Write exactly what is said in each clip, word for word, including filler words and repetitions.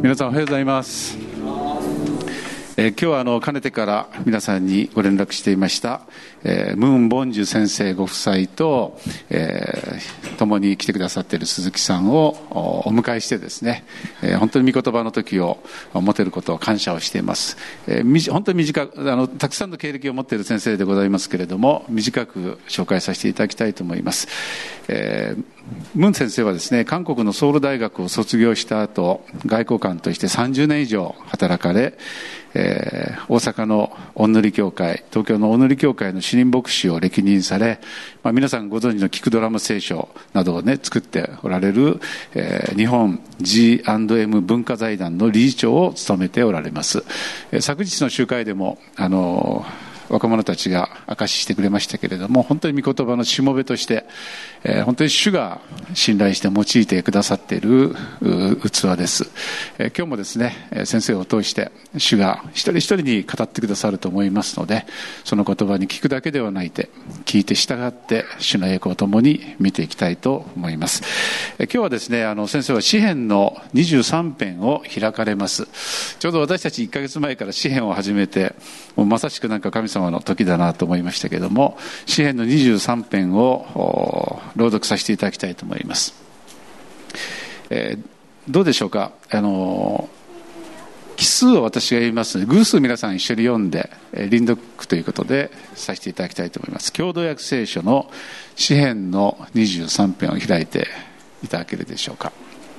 皆さんおはようございます。えー、今日はあのかねてから皆さんにご連絡していました、えー、ムン・ボンジュ先生ご夫妻と、えー、共に来てくださっている鈴木さんをお迎えしてですね、えー、本当に御言葉の時を持てることを感謝をしています。えー、本当に短くあのたくさんの経歴を持っている先生でございますけれども、短く紹介させていただきたいと思います。えームン先生はですね、韓国のソウル大学を卒業した後、外交官としてさんじゅうねん以上働かれ、えー、大阪の御塗教会、東京の御塗教会の主任牧師を歴任され、まあ、皆さんご存知の聞くドラム聖書などをね、作っておられる、えー、日本 ジーアンドエム 文化財団の理事長を務めておられます。えー、昨日の集会でも、あのー若者たちが証ししてくれましたけれども、本当に御言葉のしもべとして、えー、本当に主が信頼して用いてくださっている器です。えー、今日もですね、先生を通して主が一人一人に語ってくださると思いますので、その言葉に聞くだけではないで、聞いて従って主の栄光ともに見ていきたいと思います。えー、今日はですね、あの先生は詩編のにじゅうさん編を開かれます。ちょうど私たちいっかげつまえから詩編を始めて、もうまさしくなんか神様の時だなと思いましたけれども、詩編のにじゅうさん編を朗読させていただきたいと思います。えー、どうでしょうか。あの奇数を私が言いますので、偶数皆さん一緒に読んで、えー、輪読ということでさせていただきたいと思います。共同訳聖書の詩編のにじゅうさん編を開いていただけるでしょうか。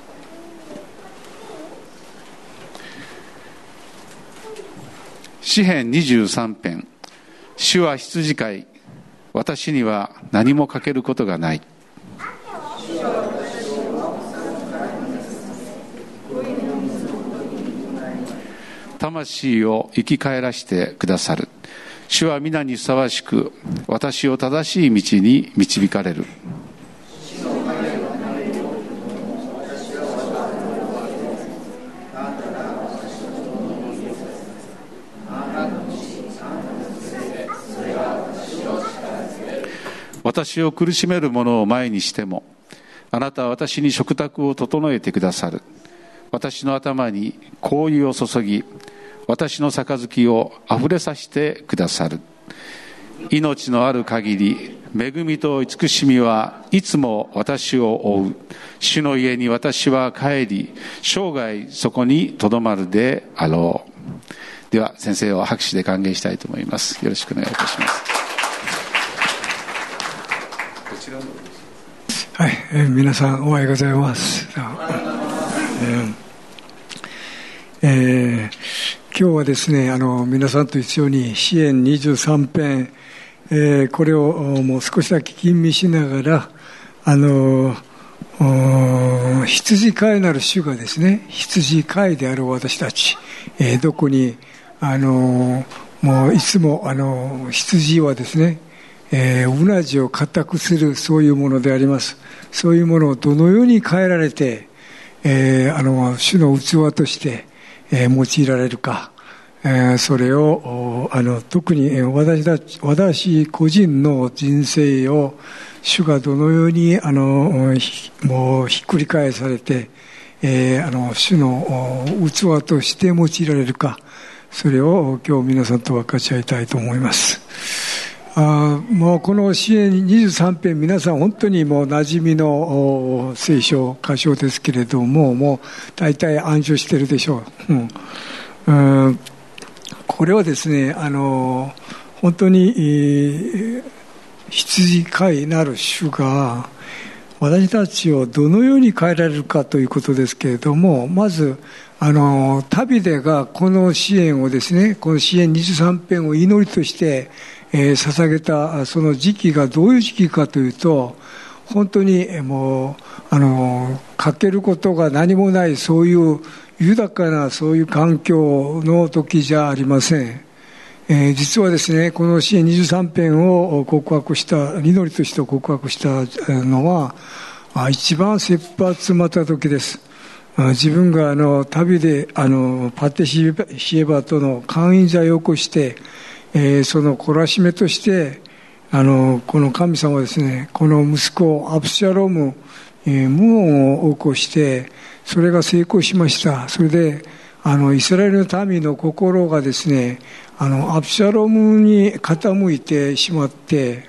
詩編にじゅうさん編。主は羊飼い、私には何も欠けることがない。魂を生き返らしてくださる。主は皆にふさわしく、私を正しい道に導かれる。私を苦しめる者を前にしても、あなたは私に食卓を整えてくださる。私の頭に香油を注ぎ、私の杯をあふれさせてくださる。命のある限り、恵みと慈しみはいつも私を追う。主の家に私は帰り、生涯そこにとどまるであろう。では先生を拍手で歓迎したいと思います。よろしくお願いいたします。 はい、えー、皆さんおはようございます。えーえー、今日はですね、あの皆さんと一緒に詩編にじゅうさん編、えー、これをもう少しだけ吟味しながら、あの羊飼いなる主がですね、羊飼いである私たち、えー、どこにあのもういつもあの羊はですね、えー、うなじを固くする、そういうものであります。そういうものをどのように変えられて、えー、あの主の器として、えー、用いられるか、えー、それをあの特に私たち私個人の人生を主がどのようにあのもうひっくり返されて、えー、あの主の器として用いられるか、それを今日皆さんと分かち合いたいと思います。あもうこの詩編にじゅうさん編、皆さん本当にもう馴染みの聖書箇所ですけれども、もう大体暗唱しているでしょう。うん、うんこれはですね、あの本当に、えー、羊飼いなる主が私たちをどのように変えられるかということですけれども、まずあの旅でがこの詩編をですね、この詩編にじゅうさん編を祈りとしてえー、捧げたその時期がどういう時期かというと、本当にもうあの欠けることが何もない、そういう豊かなそういう環境の時じゃありません。えー、実はですね、この詩編にじゅうさん編を告白した、祈りとして告白したのは一番切羽詰まった時です。自分があの旅であのパテシエバとの姦淫罪を起こして、えー、その懲らしめとしてあのこの神様はですね、この息子アブシャロム、えー、謀反を起こして、 それが成功しました。それであのイスラエルの民の心がですね、あのアブシャロムに傾いてしまって、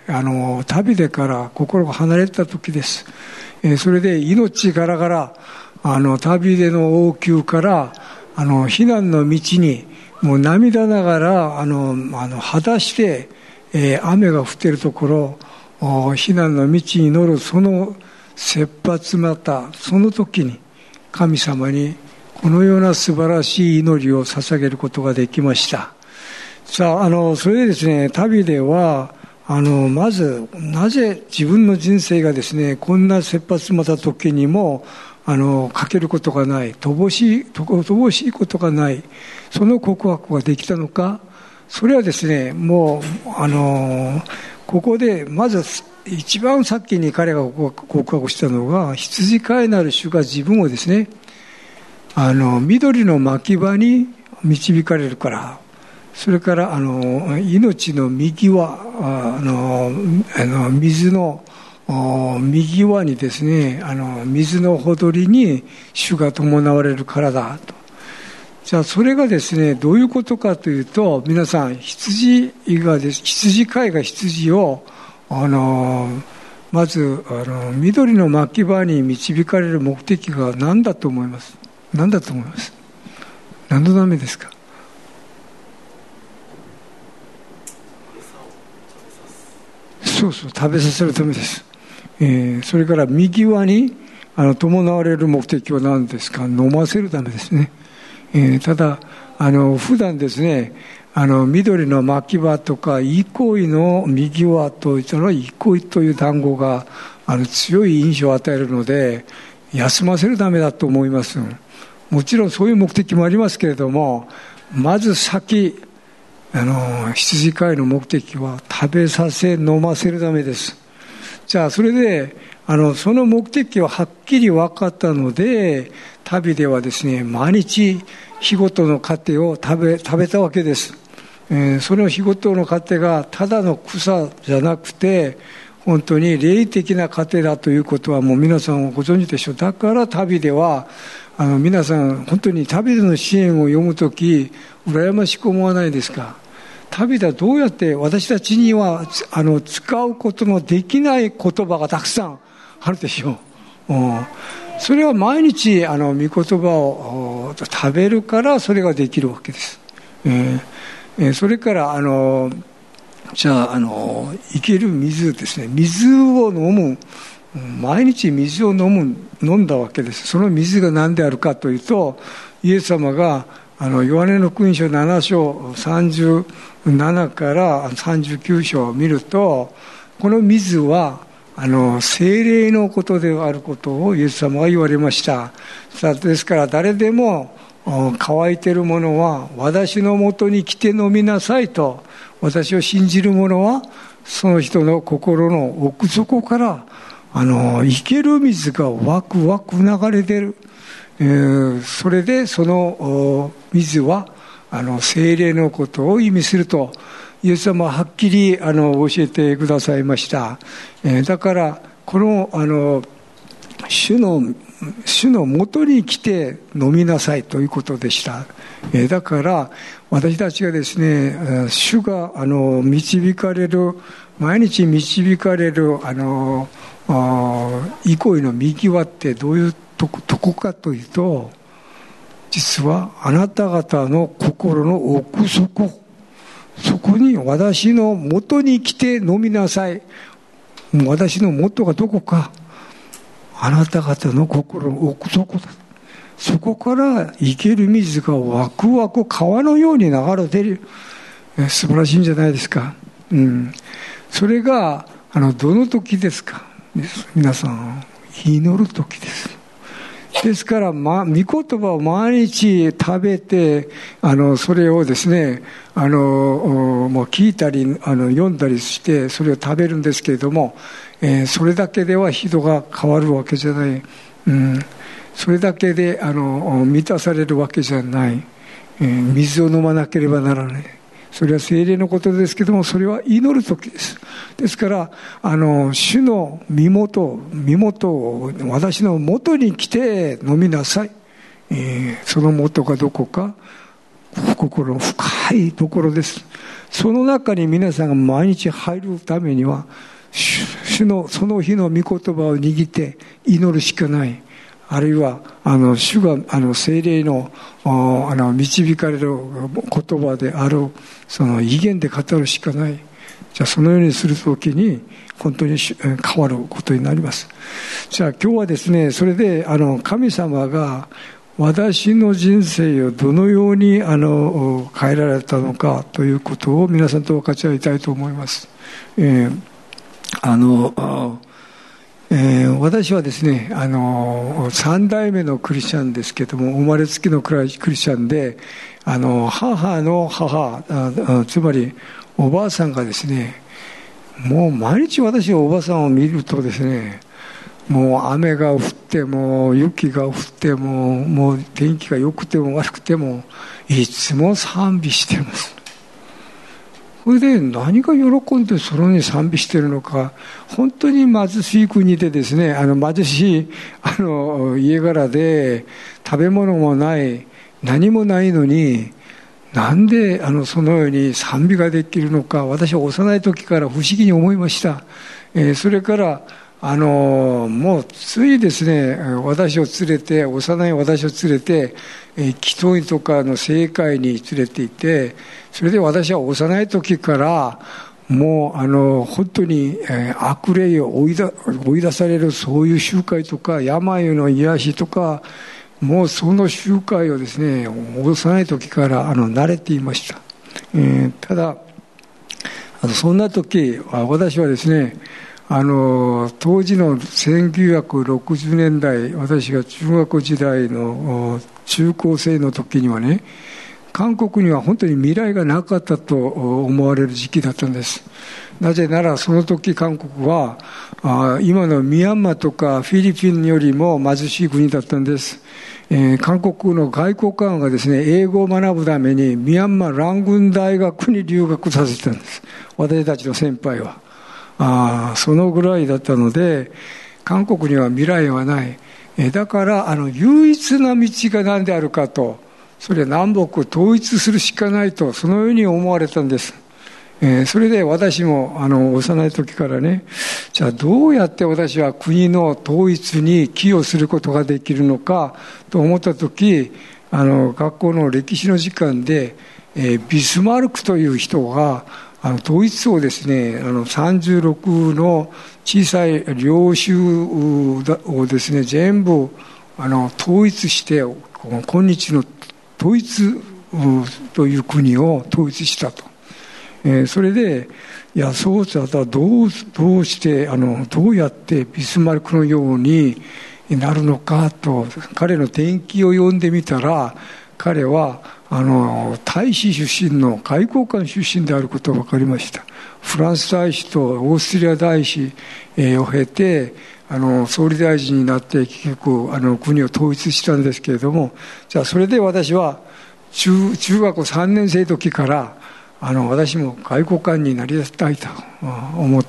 あの旅でから心が離れた時です。えー、それで命からがらあの旅での王宮からあの避難の道にもう涙ながらあのあの裸足で、えー、雨が降っているところ、避難の道に乗るその切羽詰まったその時に神様にこのような素晴らしい祈りを捧げることができました。さあ、あのそれでですね、旅ではあのまずなぜ自分の人生がですねこんな切羽詰まった時にもあのかけることがない、乏しい乏しいことがない、その告白ができたのか。それはですね、もうあのここでまず一番先に彼が告白したのが、羊飼いなる主が自分をですね、あの緑の牧場に導かれるから、それからあの命の右輪、あのあの水の右輪にですね、あの水のほとりに主が伴われるからだと。じゃあそれがですねどういうことかというと、皆さん、羊がです羊飼いが羊をあのまずあの緑の牧場に導かれる目的が何だと思います？何だと思います？何のためですか？そうそう、食べさせるためです。えー、それから右輪にあの伴われる目的は何ですか？飲ませるためですね。えー、ただあの普段ですね、あの緑の牧場とか憩いの右輪といったのは憩いという単語があの強い印象を与えるので、休ませるためだと思います。もちろんそういう目的もありますけれども、まず先あの羊飼いの目的は食べさせ飲ませるためです。じゃあそれであのその目的ははっきり分かったので、旅ではですね毎日日ごとの糧を食べ食べたわけです。えー、その日ごとの糧がただの草じゃなくて本当に霊的な糧だということはもう皆さんご存知でしょう。だから旅ではあの皆さん本当に旅での支援を読むとき羨ましく思わないですか？旅ではどうやって私たちにはあの使うことのできない言葉がたくさんあるでしょう。うん、それは毎日あの御言葉を食べるからそれができるわけです。えー、それからあのじゃあ、あの生ける水ですね、水を飲む、毎日水を飲む飲んだわけです。その水が何であるかというと、イエス様があのヨハネの福音書なな章さんじゅうななからさんじゅうきゅう章を見ると、この水はあの聖霊のことであることをイエス様は言われました。ですから誰でも乾いているものは私のもとに来て飲みなさいと、私を信じる者はその人の心の奥底からあの生ける水がワクワク流れている。えー、それでその水はあの聖霊のことを意味するとイエス様ははっきりあの教えてくださいました。えー、だからこのあの主の主の元に来て飲みなさいということでした。えー、だから私たちがですね、主があの導かれる、毎日導かれるあの憩いの右輪ってどういうとこ、どこかというと、実はあなた方の心の奥底、そこに私の元に来て飲みなさい。私の元がどこか、あなた方の心の奥底だ。そこから生ける水がワクワク川のように流れている。素晴らしいんじゃないですか。うん、それがあのどの時ですか？皆さん、祈る時です。ですから、ま、御言葉を毎日食べて、あのそれをですね、あのもう聞いたりあの読んだりしてそれを食べるんですけれども、えー、それだけでは人が変わるわけじゃない。うん、それだけであの満たされるわけじゃない。えー、水を飲まなければならない。 それは聖霊のことですけども、それは祈る時です。ですからあの主の身元身元を私の元に来て飲みなさい、えー、その元がどこか心の深いところです。その中に皆さんが毎日入るためには、主のその日の御言葉を握って祈るしかない。あるいはあの主があの聖霊のあの導かれる言葉であるその異言で語るしかない。じゃあそのようにするときに本当に変わることになります。じゃあ今日はですね、それであの神様が私の人生をどのようにあの変えられたのかということを皆さんと分かち合いたいと思います。えー、あのえー、私はですね、あの三代目のクリスチャンですけども、生まれつきのクリスチャンで、あの母の母あつまりおばあさんがですね、もう毎日私おばあさんを見るとですね、もう雨が降っても雪が降ってももう天気が良くても悪くてもいつも賛美しています。それで何が喜んでそのように賛美しているのか。本当に貧しい国でですね、あの貧しいあの家柄で食べ物もない何もないのに、なんであのそのように賛美ができるのか、私は幼い時から不思議に思いました。えー、それからあのもうついですね、私を連れて幼い私を連れて祈祷院とかの聖会に連れていて、それで私は幼い時からもうあの本当に悪霊を追い出、追い出されるそういう集会とか病の癒しとか、もうその集会をですね幼い時からあの慣れていました。えー、ただあのそんな時私はですね、あの当時のせんきゅうひゃくろくじゅうねんだい、私が中学時代の中高生の時にはね、韓国には本当に未来がなかったと思われる時期だったんです。なぜならその時韓国は今のミャンマーとかフィリピンよりも貧しい国だったんです。えー、韓国の外交官がですね、英語を学ぶためにミャンマーラングン大学に留学させてたんです。私たちの先輩はあそのぐらいだったので、韓国には未来はない。えだからあの唯一な道が何であるかと、それは南北統一するしかないと、そのように思われたんです。えー、それで私もあの幼い時からね、じゃあどうやって私は国の統一に寄与することができるのかと思った時、あの学校の歴史の時間で、えー、ビスマルクという人があの統一をですね、あのさんじゅうろくの小さい領州をですね全部あの統一して、今日の統一という国を統一したと。えー、それでいやそうしたらどうどうしてあのどうやってビスマルクのようになるのかと彼の伝記を読んでみたら、彼はあの大使出身の外交官出身であることが分かりました。フランス大使とオーストリア大使を経てあの総理大臣になって結局あの国を統一したんですけれども、じゃあそれで私は 中, 中学校さんねん生の時からあの私も外交官になりたいと思って、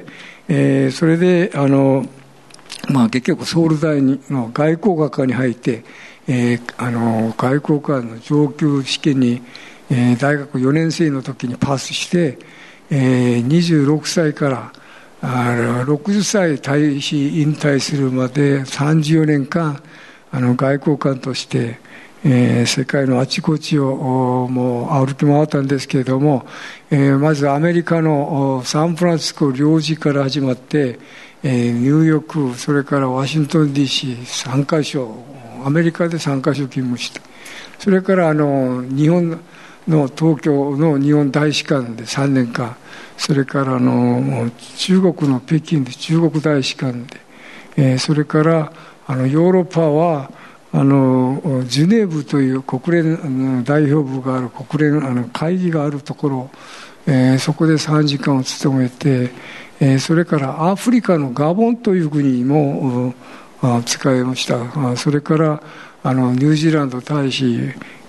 えー、それであの、まあ、結局ソウル大の外交学科に入って、えー、あの外交官の上級試験に、えー、大学よねん生の時にパスして、えー、にじゅうろくさいからあろくじゅっさい大使引退するまでさんじゅうよねんかんあの外交官としてえー、世界のあちこちをもう歩き回ったんですけれども、えー、まずアメリカのサンフランシスコ領事から始まって、えー、ニューヨーク、それからワシントン ディーシーさんかしょ、アメリカでさんかしょ勤務して、それからあの日本の東京の日本大使館でさんねんかん、それからあの中国の北京で中国大使館で、えー、それからあのヨーロッパはあのジュネーブという国連代表部がある国連あの会議があるところ、えー、そこでさんじかんを務めて、えー、それからアフリカのガボンという国にも使いました。それからあのニュージーランド大使、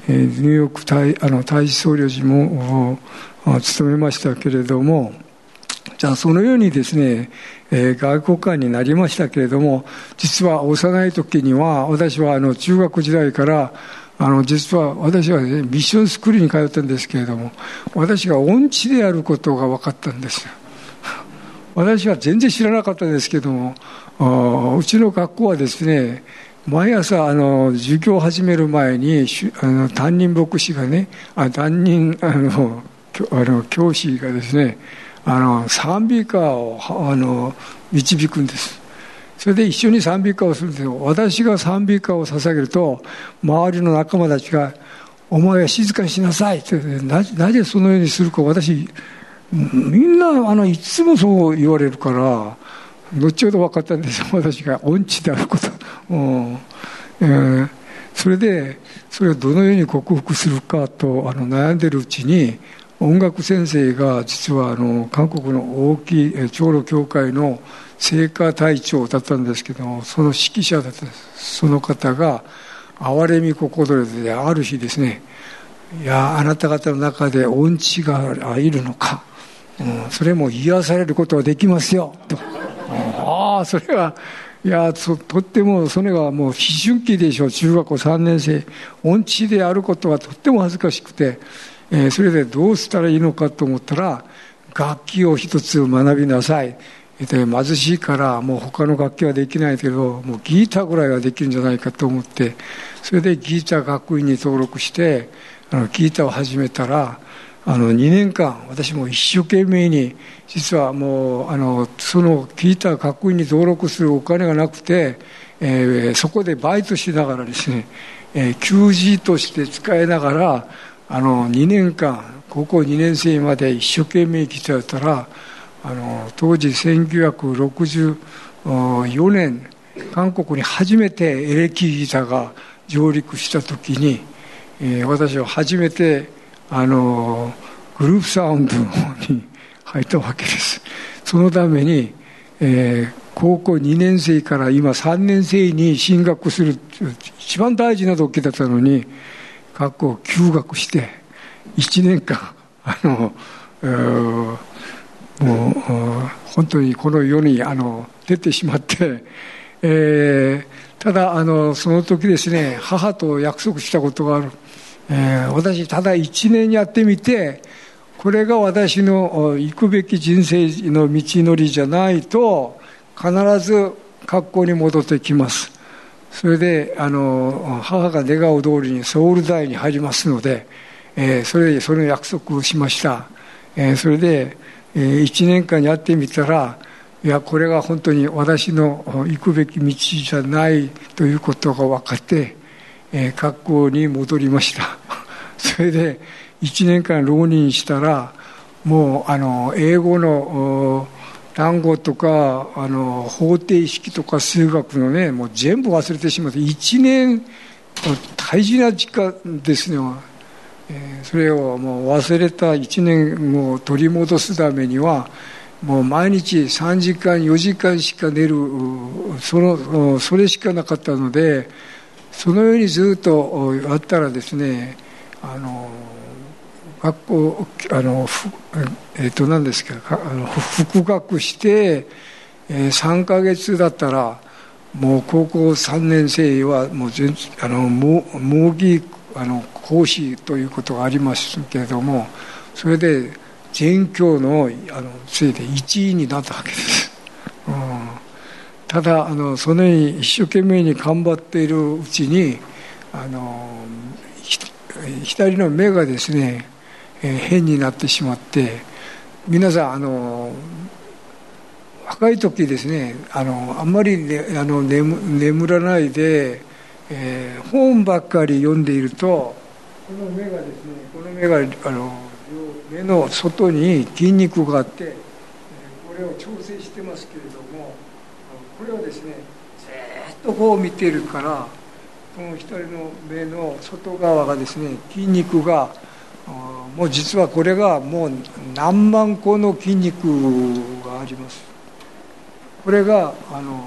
ニューヨーク大あの大使総領事も務めましたけれども、じゃあそのようにですね、えー、外交官になりましたけれども、実は幼い時には私はあの中学時代からあの実は私は、ね、ミッションスクールに通ったんですけれども、私が音痴であることが分かったんですよ。私は全然知らなかったですけども、うちの学校はですね、毎朝あの授業を始める前にあの担任牧師がね、あ担任あのあの教師がですね、あの賛美歌をあの導くんです。それで一緒に賛美歌をするんですよ。私が賛美歌を捧げると、周りの仲間たちが「お前は静かにしなさい」って、な, なぜそのようにするか、私みんなあのいつもそう言われるから、後ほど分かったんですよ、私が音痴であること、うんえー、それでそれをどのように克服するかとあの悩んでるうちに、音楽先生が実はあの韓国の大きい長老教会の聖歌隊長だったんですけども、その指揮者だったんです。その方が憐れみ心である日ですね、いやあなた方の中で音痴がいるのか、うん、それも癒されることはできますよと、うん、ああそれはいや と, とってもそれがもう思春期でしょう。中学校さんねん生、音痴であることはとっても恥ずかしくて、えー、それでどうしたらいいのかと思ったら、楽器を一つ学びなさい、えー、貧しいからもう他の楽器はできないけど、もうギターぐらいはできるんじゃないかと思って、それでギター学院に登録してあのギターを始めたら、あのにねんかん私も一生懸命に、実はもうあのそのギター学院に登録するお金がなくて、えー、そこでバイトしながらですね、えー、給仕として使いながらあのにねんかん高校にねん生まで一生懸命ギターやったら、あの当時せんきゅうひゃくろくじゅうよねん韓国に初めてエレキギターが上陸した時に、えー、私は初めてあのグループサウンドに入ったわけです。そのために、えー、高校にねん生から今さんねん生に進学する一番大事な時だったのに、学校を休学していちねんかんあの、えー、もう本当にこの世にあの出てしまって、えー、ただあのその時ですね、母と約束したことがある。えー、私ただいちねんやってみて、これが私の行くべき人生の道のりじゃないと必ず学校に戻ってきます。それであの母が願う通りにソウル大に入りますので、えー、それでその約束をしました。えー、それで、えー、いちねんかんやってみたら、いやこれが本当に私の行くべき道じゃないということが分かって、えー、学校に戻りました。それでいちねんかん浪人したら、もうあの英語の単語とかあの方程式とか数学のね、もう全部忘れてしまって、いちねん大事な時間ですね、えー、それをもう忘れたいちねんを取り戻すためには、もう毎日さんじかんよじかんしか寝る、そのそれしかなかったので、そのようにずっとやったらですね、あの学校あの、えー、と何ですか、あの復学して、えー、さんかげつだったらもう高校さんねん生はもう全あの模擬あの講師ということがありますけれども、それで全教のあのせいでいちいになったわけです。うん、ただあのそのように一生懸命に頑張っているうちに、あの左の目がですね、えー、変になってしまって、皆さんあの若い時ですね、あのあんまり、ね、あの 眠, 眠らないで、えー、本ばっかり読んでいると、この目がですね、この目があの目の外に筋肉があって、これを調整してますけれども、これをですねずっとこう見ているから、この左の目の外側がですね、筋肉がもう実はこれがもう何万個の筋肉があります。これがあの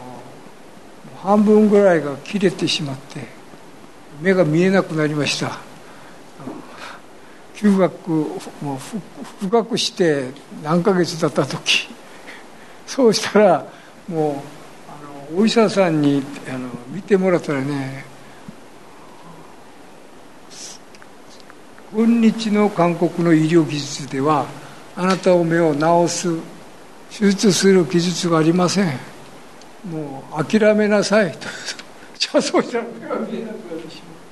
半分ぐらいが切れてしまって目が見えなくなりました。 休学もう深くして何ヶ月だった時、そうしたらもうあのお医者さんにあの見てもらったらね、今日の韓国の医療技術ではあなたの目を治す手術する技術がありません、もう諦めなさいとじゃあそうしたら目が見えなくなってしま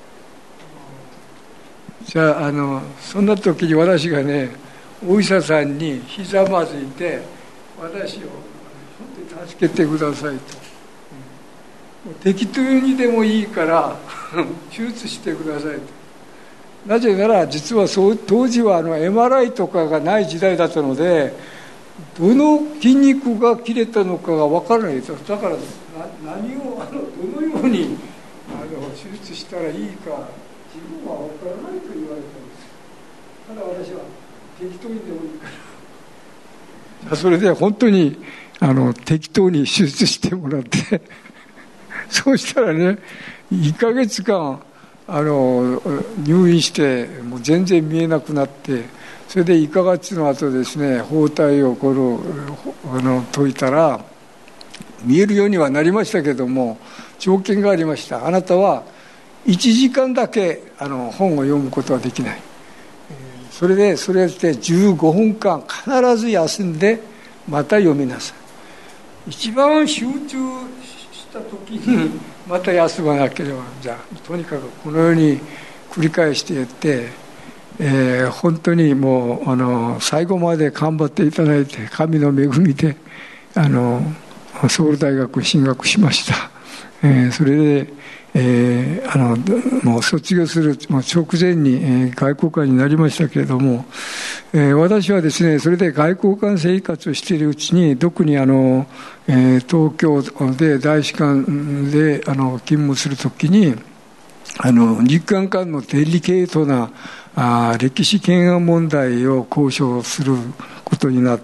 う。じゃあ、あのそんな時に私がね、お医者さんにひざまずいて、私を本当に助けてくださいと、もう適当にでもいいから手術してくださいと。なぜなら実はそう当時はあの エムアールアイ とかがない時代だったので、どの筋肉が切れたのかが分からないです。だから何をあのどのようにあの手術したらいいか自分は分からないと言われたんです。ただ私は適当にでもいいからそれで本当にあの適当に手術してもらってそうしたらね、いっかげつかんあの入院してもう全然見えなくなって、それでいっかげつの後ですね、包帯をこのあの解いたら見えるようにはなりましたけども、条件がありました。あなたはいちじかんだけあの本を読むことはできない、それでそれでじゅうごふんかん必ず休んでまた読みなさい。一番集中した時にまた休まなければ、じゃあとにかくこのように繰り返してやって、えー、本当にもうあの最後まで頑張っていただいて、神の恵みであのソウル大学進学しました、えー、それで、えー、あのもう卒業する直前に、えー、外交官になりましたけれども、えー、私はですね、それで外交官生活をしているうちに、特にあの、えー、東京で大使館であの勤務するときに、あの日韓間のデリケートなあ歴史懸案問題を交渉することになって、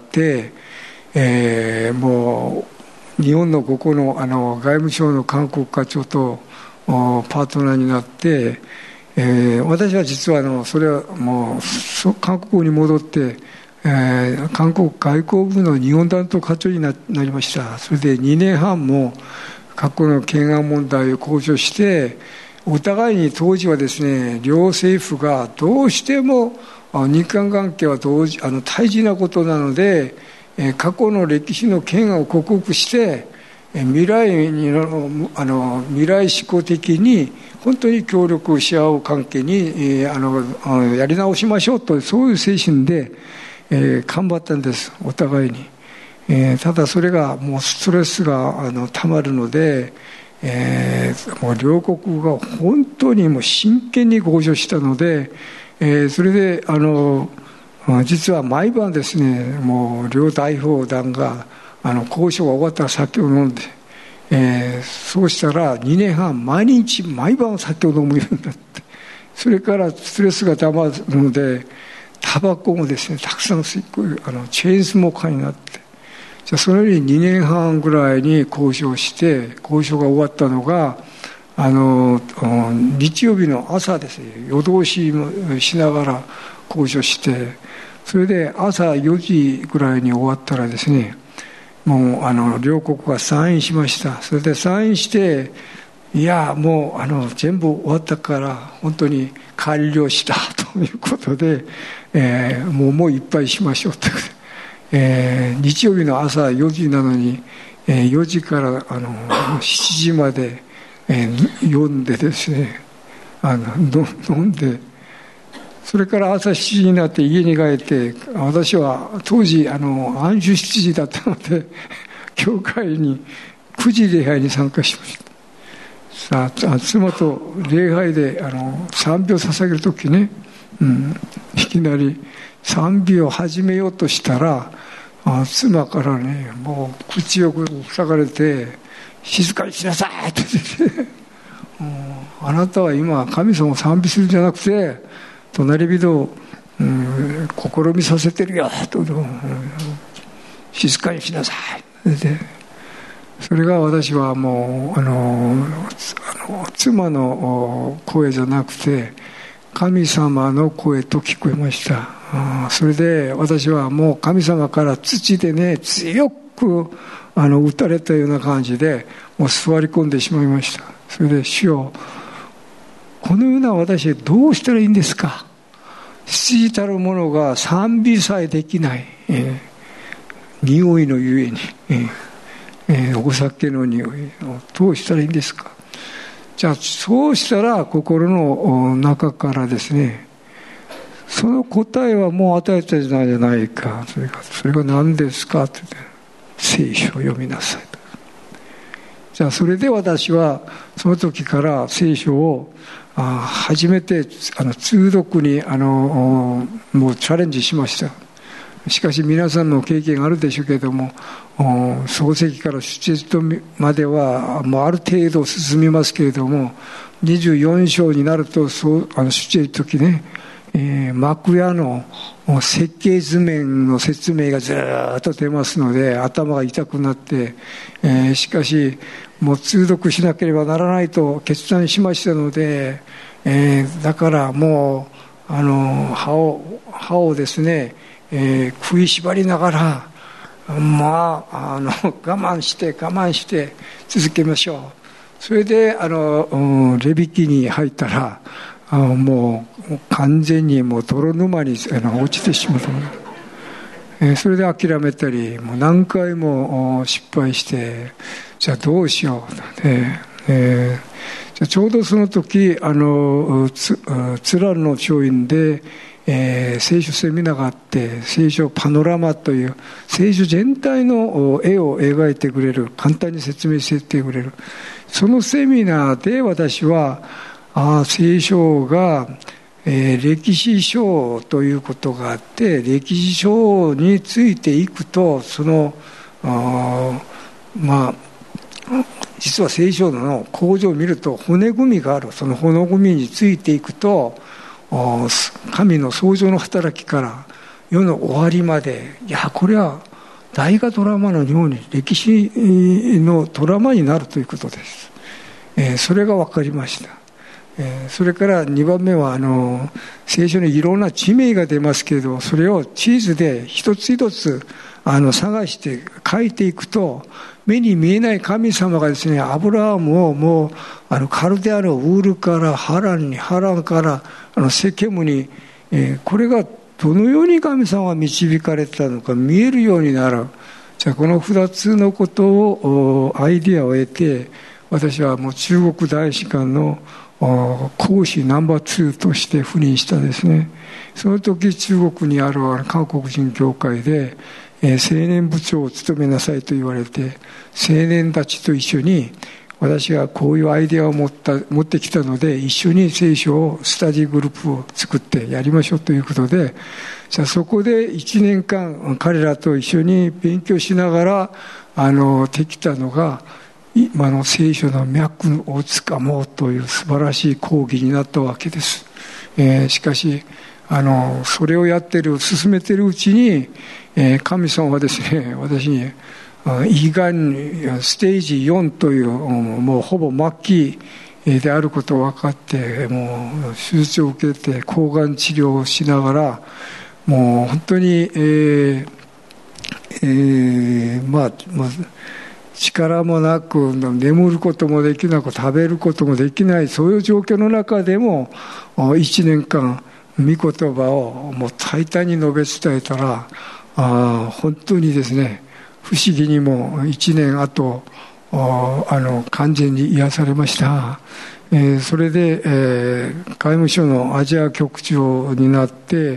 えー、もう日本のここの、あの外務省の韓国課長とパートナーになって、えー、私は実はあのそれはもう韓国に戻って、えー、韓国外交部の日本担当課長に な, なりました。それでにねんはんも過去の懸案問題を交渉して、お互いに当時はですね、両政府がどうしても日韓関係は同時あの大事なことなので、過去の歴史の懸案を克服して未来にあの未来志向的に本当に協力し合う関係にあのやり直しましょうと、そういう精神で、えー、頑張ったんです、お互いに。えー、ただそれがもうストレスがあのたまるので、えー、もう両国が本当にもう真剣に交渉したので、えー、それであの実は毎晩ですね、もう両代表団があの交渉が終わったら酒を飲んで、えー、そうしたらにねんはん毎日毎晩酒を飲むようになって、それからストレスがたまるのでタバコもですねたくさん吸い込む、あのチェーンスモーカーになって、じゃあそのようににねんはんぐらいに交渉して、交渉が終わったのがあの日曜日の朝ですね、夜通ししながら交渉して、それで朝よじぐらいに終わったらですね、もうあの両国がサインしました。それでサインして、いやもうあの全部終わったから本当に完了したということで、えー、もうもういっぱいしましょうと、えー、日曜日の朝よじなのに、えー、よじからあのしちじまで、えー、読んでですね、あの飲んで、それから朝しちじになって家に帰って、私は当時あの安住しちじだったので教会にくじ礼拝に参加しました。さあ妻と礼拝であの賛美を捧げるときね、うん、いきなり賛美を始めようとしたら、あ妻からね、もう口を塞がれて静かにしなさいって言って、あなたは今神様を賛美するんじゃなくて隣人を、うん、試みさせてるよと、うん、静かにしなさいで、それが私はもうあのあの妻の声じゃなくて神様の声と聞こえました。あそれで私はもう神様から土でね強くあの打たれたような感じでもう座り込んでしまいました。それで主よ、このような私どうしたらいいんですか。羊たるものが賛美さえできない、えー、匂いのゆえに、えーえー、お酒の匂いをどうしたらいいんですか。じゃあそうしたら心の中からですね、その答えはもう与えたじゃないか。それがそれが何ですかって言って、聖書を読みなさいと。じゃあそれで私はその時から聖書をあ初めてあの通読にあのもうチャレンジしました。しかし皆さんの経験があるでしょうけれども、漱石から出エジプトまではもうある程度進みますけれども、にじゅうよん章になるとそうあの出エジプト記ね、えー、幕屋の設計図面の説明がずっと出ますので頭が痛くなって、えー、しかしもう通読しなければならないと決断しましたので、えー、だからもうあの歯を歯をですね、えー、食いしばりながらまああの我慢して我慢して続けましょう。それであのレビ記に入ったらあもう完全にもう泥沼にあの落ちてしまった、えー、それで諦めたりもう何回も失敗して、じゃあどうしよう、えーえー、じゃあちょうどその時あのつつらの教員で、えー、聖書セミナーがあって、聖書パノラマという聖書全体の絵を描いてくれる、簡単に説明してくれる、そのセミナーで私はあ聖書が、えー、歴史書ということがあって、歴史書についていくとそのあまあ実は聖書の構造を見ると骨組みがある。その骨組みについていくと神の創造の働きから世の終わりまで、いやこれは大河ドラマのように歴史のドラマになるということです、えー、それが分かりました。それからにばんめはあの聖書にいろんな地名が出ますけれど、それを地図で一つ一つあの探して書いていくと、目に見えない神様がですね、アブラハムをもうあのカルデアのウールからハランに、ハランからあのセケムに、えー、これがどのように神様が導かれたのか見えるようになる。じゃあこのふたつのことをアイディアを得て、私はもう中国大使館の講師ナンバーツーとして赴任したですね。その時中国にある韓国人教会で、えー、青年部長を務めなさいと言われて、青年たちと一緒に私がこういうアイデアを持った持ってきたので、一緒に聖書をスタディグループを作ってやりましょうということで、じゃあそこでいちねんかん彼らと一緒に勉強しながらあのできたのが、今の聖書の脈をつかもうという素晴らしい講義になったわけです、えー、しかしあのそれをやってる進めてるうちに、えー、神様はですね、私に胃がんステージよんというもうほぼ末期であることを分かって、もう手術を受けて抗がん治療をしながら、もう本当に、えーえー、まあまあ力もなく眠ることもできなく食べることもできない、そういう状況の中でもいちねんかん御言葉をもう大胆に述べ伝えたら、あ本当にですね、不思議にもいちねんあとあの完全に癒されました、えー、それで、えー、外務省のアジア局長になって、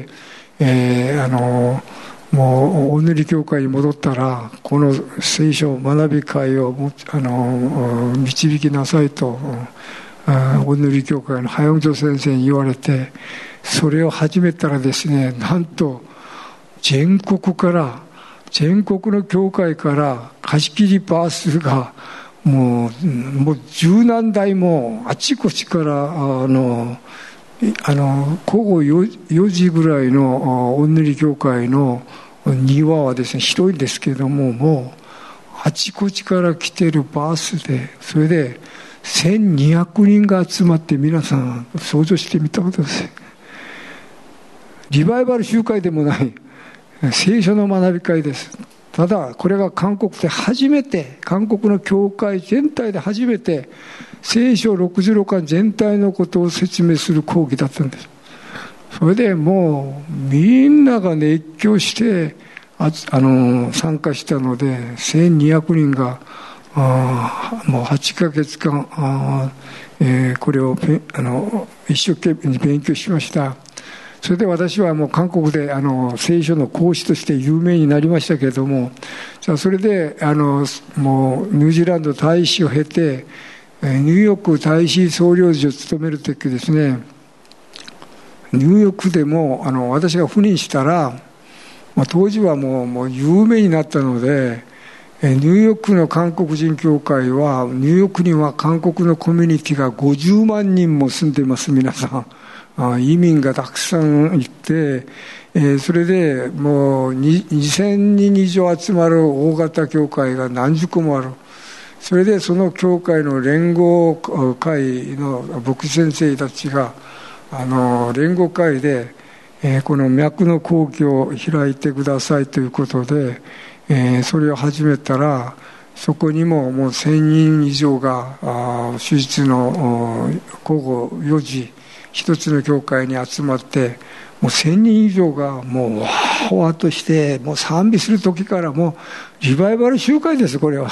えー、あのもうお塗り教会に戻ったら、この聖書学び会をあの導きなさいとお塗り教会の早尾先生に言われて、それを始めたらですね、なんと全国から全国の教会から貸し切りバースがもうもう十何台もあちこちからあのあの午後よじぐらいのお塗り教会の庭はですね広いんですけれども、もうあちこちから来てるバースで、それでせんにひゃくにんが集まって、皆さん想像してみたことです。 リバイバル集会でもない聖書の学び会です。ただこれが韓国で初めて、韓国の教会全体で初めて聖書ろくじゅうろくかん全体のことを説明する講義だったんです。それでもうみんなが熱狂してああの参加したので、せんにひゃくにんがあもうはちかげつかんあ、えー、これをあの一生懸命に勉強しました。それで私はもう韓国であの聖書の講師として有名になりましたけれども、じゃあそれであのもうニュージーランド大使を経てニューヨーク大使総領事を務めるときですね、ニューヨークでもあの私が赴任したら、まあ、当時はもう、もう有名になったので、ニューヨークの韓国人教会は、ニューヨークには韓国のコミュニティがごじゅうまんにんも住んでいます。皆さん移民がたくさんいて、それでもうにせんにん以上集まる大型教会が何十個もある。それでその教会の連合会の牧師先生たちがあの連合会で、この脈の講義を開いてくださいということで、それを始めたら、そこにももうせんにん以上が手術の午後よじ一つの教会に集まって、もうせんにん以上がもうわーわーとしてもう賛美する時からもうリバイバル集会です。これは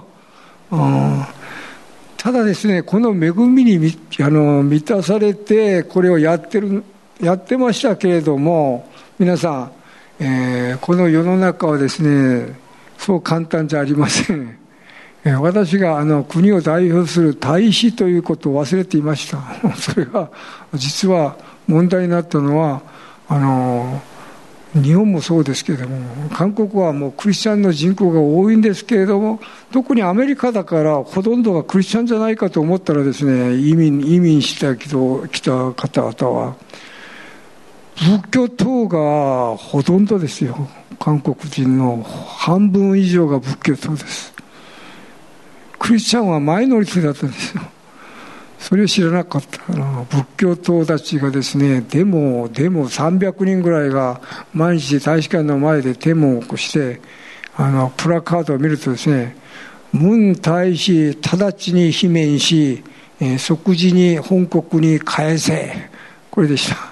ただですね、この恵みに 満, あの満たされてこれをやってるやってましたけれども、皆さん、えー、この世の中はですねそう簡単じゃありません。私があの国を代表する大使ということを忘れていました。それが実は問題になったのは、あの日本もそうですけれども、韓国はもうクリスチャンの人口が多いんですけれども、特にアメリカだからほとんどがクリスチャンじゃないかと思ったらですね、移民移民してきた方々は仏教徒がほとんどですよ。韓国人の半分以上が仏教徒です。クリスチャンはマイノリティだったんですよ。それを知らなかった。仏教徒たちがですね、デモデモさんびゃくにんぐらいが毎日大使館の前でデモを起こして、あのプラカードを見るとですね、文大使直ちに罷免し、えー、即時に本国に返せ、これでした。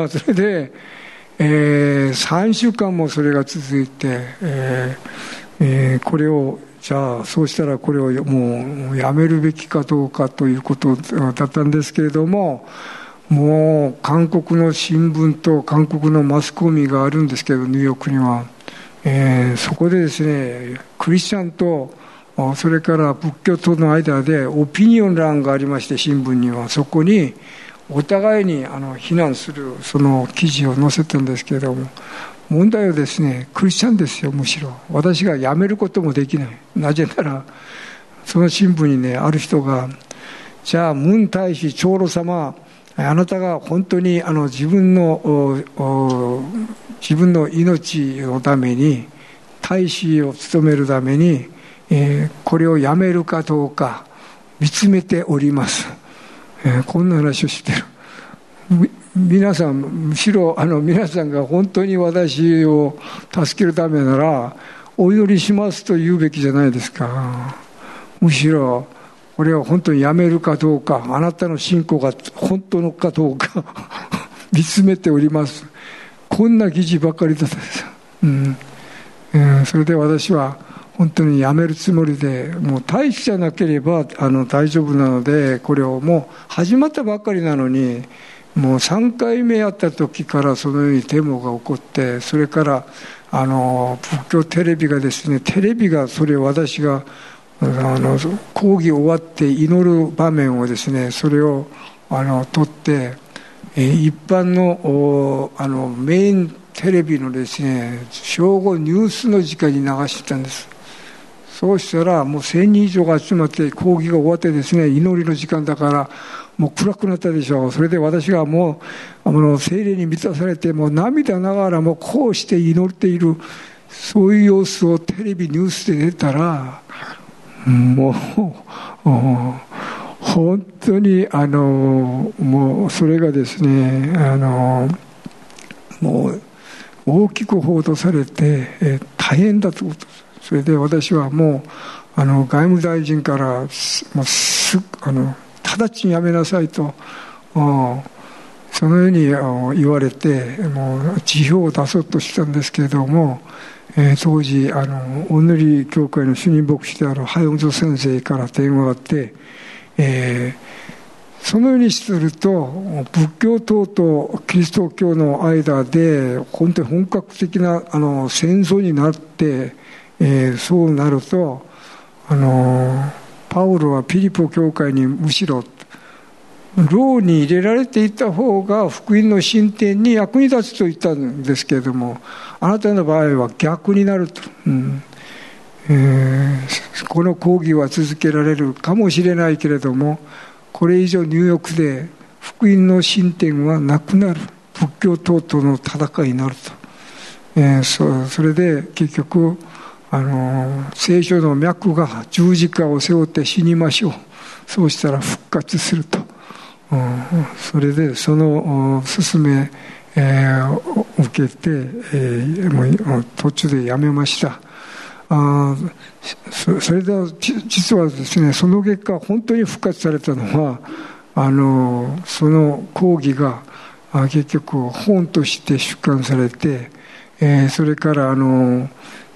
それで、えー、さんしゅうかんもそれが続いて、えーえー、これをじゃあそうしたらこれをもうやめるべきかどうかということだったんですけれども、もう韓国の新聞と韓国のマスコミがあるんですけど、ニューヨークには、えー、そこでですね、クリスチャンとそれから仏教との間でオピニオン欄がありまして、新聞にはそこにお互いにあの非難するその記事を載せたんですけれども、問題はですね、クリスチャンですよ。むしろ私が辞めることもできない。なぜならその新聞にね、ある人が、じゃあ文大使長老様、あなたが本当にあの自分の自分の命のために大使を務めるために、えー、これをやめるかどうか見つめております、えー、こんな話をしてる。皆さん、むしろあの皆さんが本当に私を助けるためならお祈りしますと言うべきじゃないですか。むしろこれを本当にやめるかどうか、あなたの信仰が本当のかどうか見つめております。こんな記事ばかりだったんです、うんえー、それで私は本当にやめるつもりで、もう大使じゃなければあの大丈夫なので、これをもう始まったばっかりなのに、もうさんかいめやった時からそのようにデモが起こって、それからあの仏教テレビがですね、テレビがそれを私があの講義終わって祈る場面をですね、それをあの撮って、え一般のあのメインテレビのですね、正午ニュースの時間に流してたんです。そうしたらもうせんにん以上が集まって講義が終わってですね、祈りの時間だからもう暗くなったでしょう。それで私がもうあの聖霊に満たされて、もう涙ながらもこうして祈っている、そういう様子をテレビニュースで出たら、もう本当にあのもうそれがですね、あのもう大きく報道されて、えー、大変だということです。それで私はもうあの外務大臣からもうすあの直ちにやめなさいと、そのように言われて、もう辞表を出そうとしたんですけれども、えー、当時あのお塗り教会の主任牧師であるハヨンゾ先生から電話があって、えー、そのようにすると仏教徒とキリスト教の間で本当に本格的なあの戦争になって、えー、そうなるとあのパウロはピリポ教会にむしろ牢に入れられていた方が福音の進展に役に立つと言ったんですけれども、あなたの場合は逆になると、うんえー、この講義は続けられるかもしれないけれども、これ以上ニューヨークで福音の進展はなくなる、仏教徒との戦いになると、えー、そ, それで結局あの聖書の脈が十字架を背負って死にましょう、そうしたら復活すると、うん、それでその勧め、えー、受けて、えー、もう途中でやめました。あそ, それでは実はですね、その結果本当に復活されたのはあのその講義があ結局本として出版されて、えー、それからあの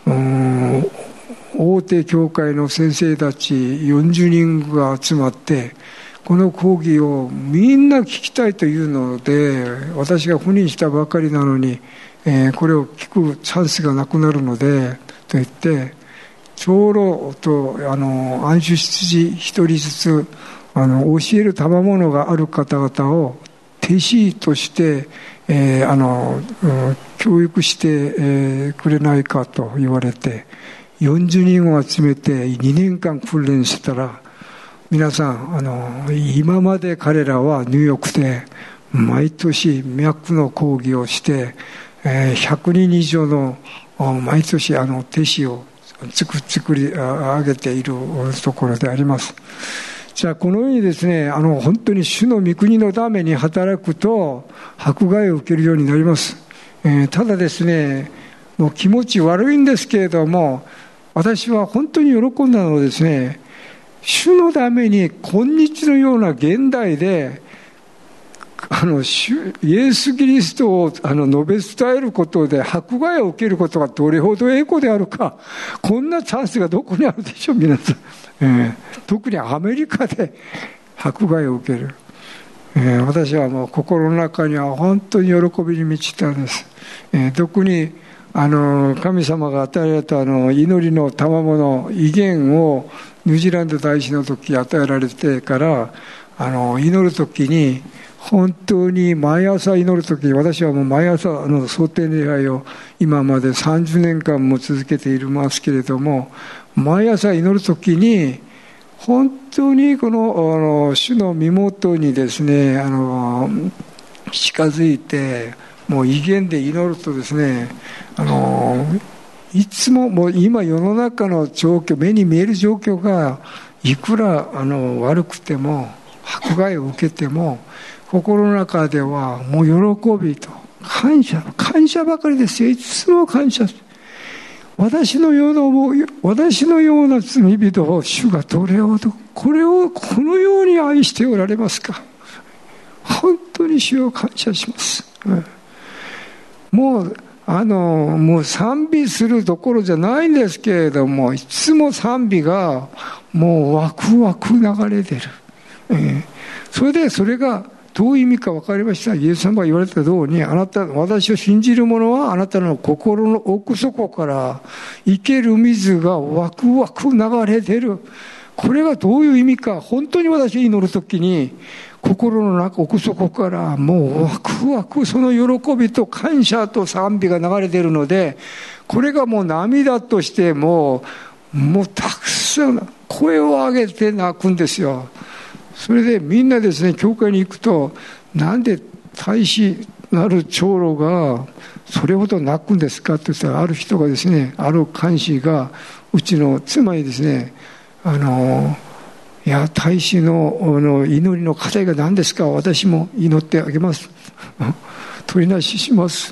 大手教会の先生たちよんじゅうにんが集まってこの講義をみんな聞きたいというので、私が赴任したばかりなのに、えー、これを聞くチャンスがなくなるのでと言って、長老とあの安守羊一人ずつあの教える賜物がある方々を弟子として、えー、あの、うん、教育して、えー、くれないかと言われて、よんじゅうにんを集めてにねんかん訓練したら、皆さんあの今まで彼らはニューヨークで毎年脈の講義をして、えー、ひゃくにん以上の毎年あの弟子を作, 作り上げているところであります。じゃあこのようにですね、あの本当に主の御国のために働くと迫害を受けるようになります。えー、ただですね、もう気持ち悪いんですけれども、私は本当に喜んだのはですね、主のために今日のような現代であのイエス・キリストをあの述べ伝えることで迫害を受けることがどれほど栄光であるか、こんなチャンスがどこにあるでしょう皆さん、えー、特にアメリカで迫害を受ける、えー、私はもう心の中には本当に喜びに満ちたんです。えー、特にあの神様が与えられたあの祈りの賜物威厳をニュージーランド大使の時与えられてから、あの祈る時に本当に毎朝祈る時、私はもう毎朝あの蒼天礼拝を今までさんじゅうねんかんも続けていますけれども、毎朝祈る時に本当にこのあの主の身元にですね、あの近づいてもう威厳で祈るとですね、あのいつももう今世の中の状況、目に見える状況がいくらあの悪くても迫害を受けても心の中ではもう喜びと感謝感謝ばかりですよ。いつも感謝。私のような私のような罪人を主がどれほどこれをこのように愛しておられますか。本当に主を感謝します。もうあのもう賛美するどころじゃないんですけれども、いつも賛美がもうワクワク流れてる、えー、それでそれがどういう意味か分かりました。イエス様が言われた通り、あなた私を信じる者はあなたの心の奥底から生ける水がワクワク流れてる。これがどういう意味か、本当に私が祈るときに心の中奥底からもうワクワク、その喜びと感謝と賛美が流れているので、これがもう涙としてもうもうたくさん声を上げて泣くんですよ。それでみんなですね、教会に行くと、なんで大使なる長老がそれほど泣くんですかって言ったら、ある人がですね、ある監視がうちの妻にですね、あのいや大使 の, の祈りの課題が何ですか、私も祈ってあげます取りなしします、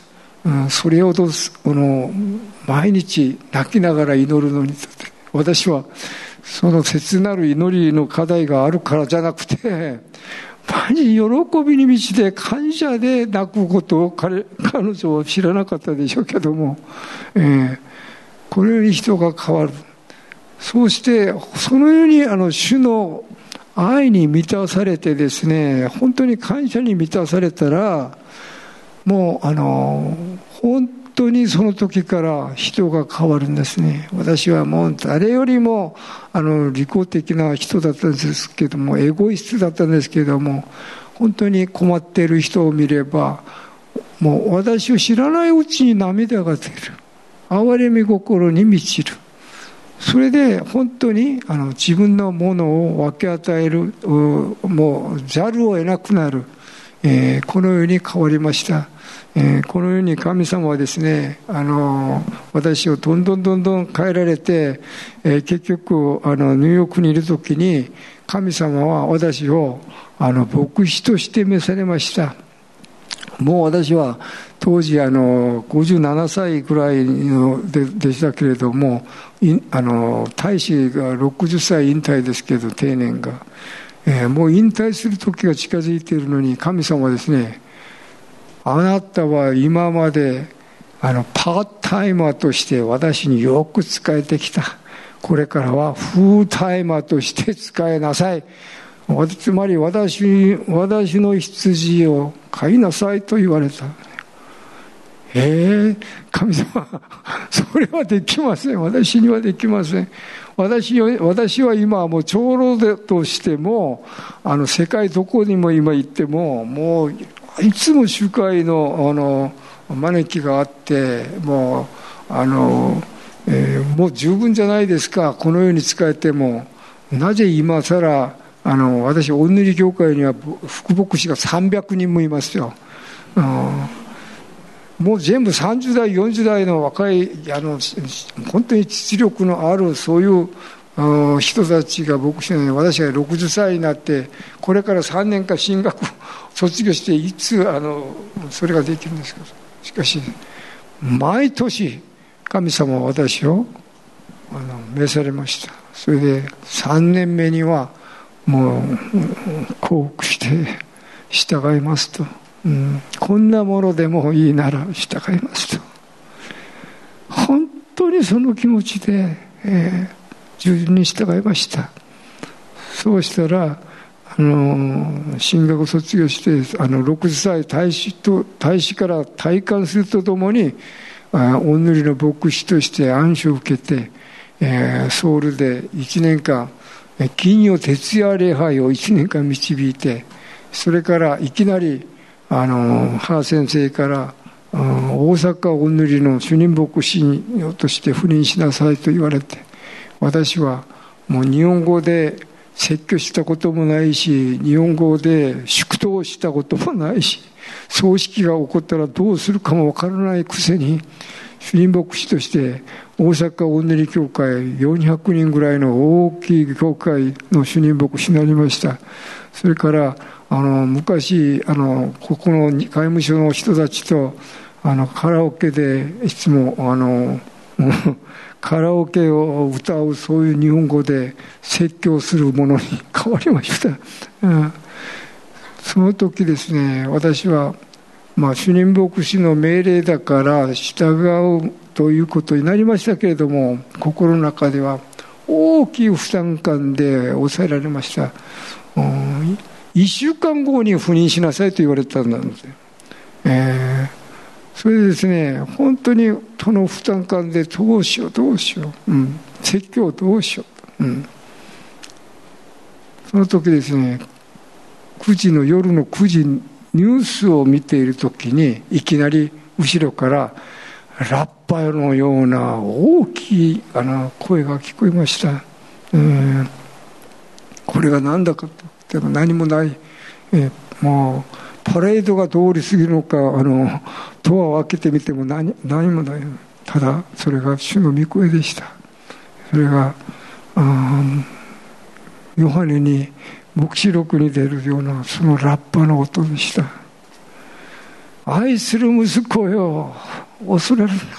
うん、それほどこの毎日泣きながら祈るのに、私はその切なる祈りの課題があるからじゃなくて、毎日喜びに満ちて感謝で泣くことを 彼, 彼女は知らなかったでしょうけども、えー、これより人が変わる。そうしてそのようにあの主の愛に満たされてですね、本当に感謝に満たされたら、もうあの本当にその時から人が変わるんですね。私はもう誰よりもあの利己的な人だったんですけども、エゴイストだったんですけども、本当に困っている人を見れば、もう私を知らないうちに涙が出る、憐れみ心に満ちる。それで本当にあの自分のものを分け与える、もうざるを得なくなる、えー、このように変わりました。えー、このように神様はですね、あの私をどんどんどんどん変えられて、えー、結局あのニューヨークにいるときに神様は私をあの牧師として召されました。もう私は当時あのごじゅうななさいぐらいの で, でしたけれども、あの大使がろくじゅっさい引退ですけど、定年が、えー、もう引退する時が近づいているのに、神様はですね、あなたは今まであのパートタイマーとして私によく仕えてきた。これからはフルタイマーとして仕えなさい。つまり私、私の羊を飼いなさいと言われた。ええ、神様、それはできません。私にはできません。私, 私は今もう長老としても、あの世界どこにも今行っても、もういつも集会 の, あの招きがあって、もうあの、えー、もう十分じゃないですか。このように仕えても、なぜ今さらあの私、お祈り教会には副牧師がさんびゃくにんもいますよ。あのもう全部さんじゅうだいよんじゅうだいの若いあの本当に実力のあるそういう人たちが牧師なのに、私がろくじゅっさいになってこれからさんねんかん進学卒業していつあのそれができるんですか。しかし毎年神様は私をあの召されました。それでさんねんめにはもう降伏して従いますと、うん、こんなものでもいいなら従いますと、本当にその気持ちで、えー、従順に従いました。そうしたらあの進学を卒業してあのろくじゅっさい大使と大使から退官するとともに、あお祈りの牧師として安守を受けて、えー、ソウルでいちねんかん金曜徹夜礼拝をいちねんかん導いて、それからいきなりあの母先生から大阪お祈りの主任牧師として赴任しなさいと言われて、私はもう日本語で説教したこともないし、日本語で祝祷したこともないし、葬式が起こったらどうするかもわからないくせに、主任牧師として大阪お祈り教会よんひゃくにんぐらいの大きい教会の主任牧師になりました。それからあの昔あのここの外務省の人たちとあのカラオケでいつもあのカラオケを歌う、そういう日本語で説教するものに変わりました、うん、その時ですね、私はまあ、主任牧師の命令だから従うということになりましたけれども、心の中では大きい負担感で抑えられました。いっしゅうかんごに赴任しなさいと言われたんです、えー、それでですね、本当にその負担感でどうしようどうしよう、うん、説教どうしよう、うん、その時ですね、くじの夜のくじにニュースを見ているときに、いきなり後ろからラッパのような大きいあの声が聞こえました。えー、これが何だかというと何もない、えー、もうパレードが通り過ぎるのか、あのドアを開けてみても 何, 何もない。ただそれが主の御声でした。それがヨハネに黙示録に出るようなそのラッパの音でした。愛する息子よ、 恐れるな。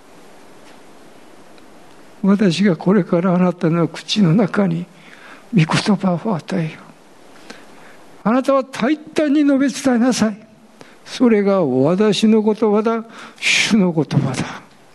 私がこれからあなたの口の中に御言葉を与えよう。あなたは大胆に述べ伝えなさい。それが私の言葉だ、主の言葉だ。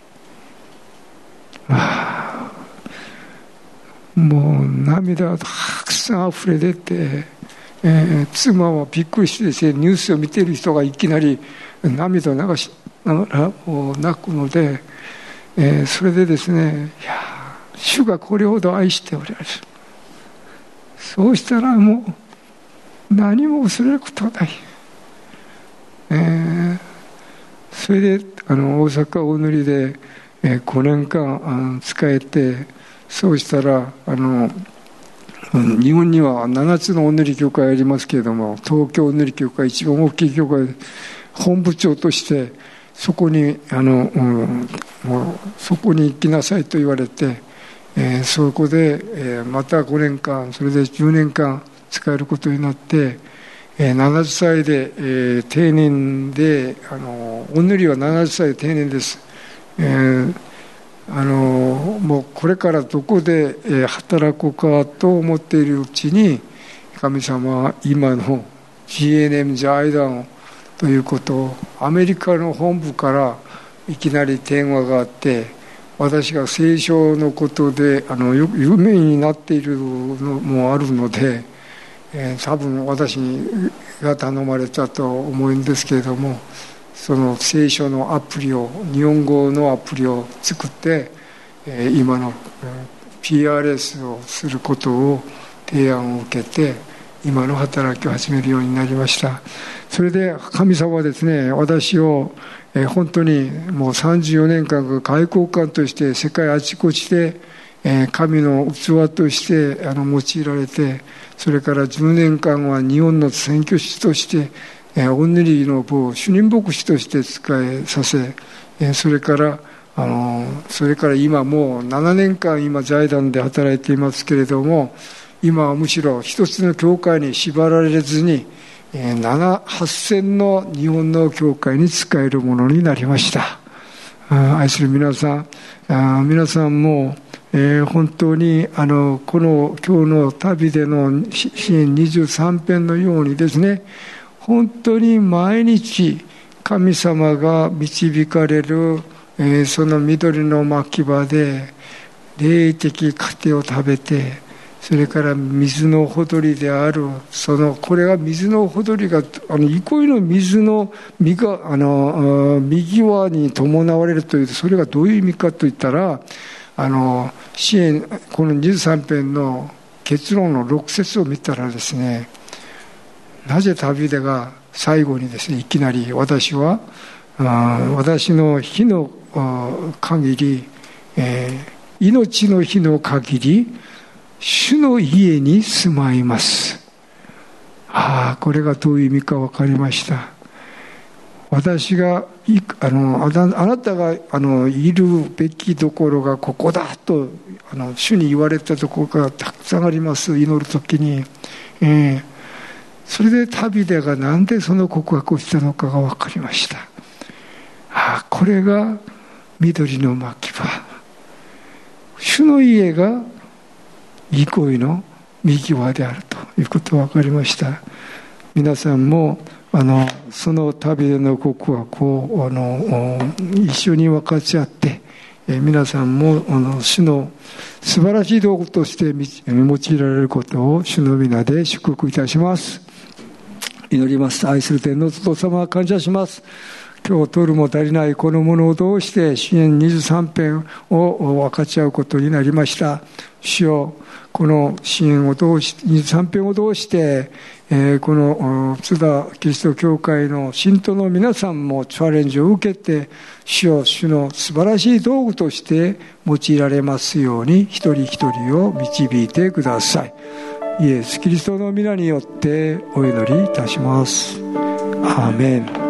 ああ、もう涙がたくさん溢れ出て、えー、妻はびっくりしてですね、ニュースを見ている人がいきなり涙を流しながら泣くので、えー、それでですね、いや主がこれほど愛しておられる。そうしたらもう何も恐れることはない。えー、それであの大阪お塗りで、えー、ごねんかん使えて、そうしたらあの日本にはななつのお塗り協会ありますけれども、東京お塗り協会一番大きい協会で本部長としてそこにあの、うん、もうそこに行きなさいと言われて、えー、そこで、えー、またごねんかん、それでじゅうねんかん使えることになって、えー、ななじゅっさいで、えー、定年で、あのお塗りはななじゅっさいで定年です。えーあのもうこれからどこで働こうかと思っているうちに、神様は今の ジーエヌエム 財団ということをアメリカの本部からいきなり電話があって、私が聖書のことであの有名になっているのもあるので、えー、多分私が頼まれたと思うんですけれども、その聖書のアプリを、日本語のアプリを作って、えー、今の ピーアールエス をすることを提案を受けて、今の働きを始めるようになりました。それで神様はですね、私を、えー、本当にもうさんじゅうよねんかん外交官として世界あちこちで、えー、神の器としてあの用いられて、それからじゅうねんかんは日本の宣教師としてお塗りの部主任牧師として使えさせ、それからあのそれから今もうななねんかん今財団で働いていますけれども、今はむしろ一つの教会に縛られずになな、はっせんの日本の教会に使えるものになりました。愛する皆さん、皆さんも、えー、本当にあのこの今日の旅での支援にじゅうさんぺんのようにですね、本当に毎日神様が導かれる、えー、その緑の牧場で霊的糧を食べて、それから水のほとりである、そのこれが水のほとりがあの憩いの水の右があの右側に伴われるという、それがどういう意味かといったら、あの支援このにじゅうさんぺんの結論のろく節を見たらですね、なぜ旅でが最後にですね、いきなり私は私の日の限り、えー、命の日の限り主の家に住まいます。ああ、これがどういう意味か分かりました。私があのあなたがあのいるべきところがここだとあの主に言われたところがたくさんあります。祈るときに、えーそれで旅でがなんでその告白をしたのかが分かりました。ああ、これが緑の牧場、主の家が憩いの右側であるということが分かりました。皆さんもあのその旅での告白をあの一緒に分かち合って、え皆さんもあの主の素晴らしい道具として用いられることを主の皆で祝福いたします。祈ります。愛する天のお父様、感謝します。今日取るも足りないこのものを通して支援にじゅうさんぺんを分かち合うことになりました。主よ、この支援を通してにじゅうさんぺんを通して、えー、この津田キリスト教会の信徒の皆さんもチャレンジを受けて、主よ、主の素晴らしい道具として用いられますように、一人一人を導いてください。イエス・キリストの皆によってお祈りいたします。アーメン。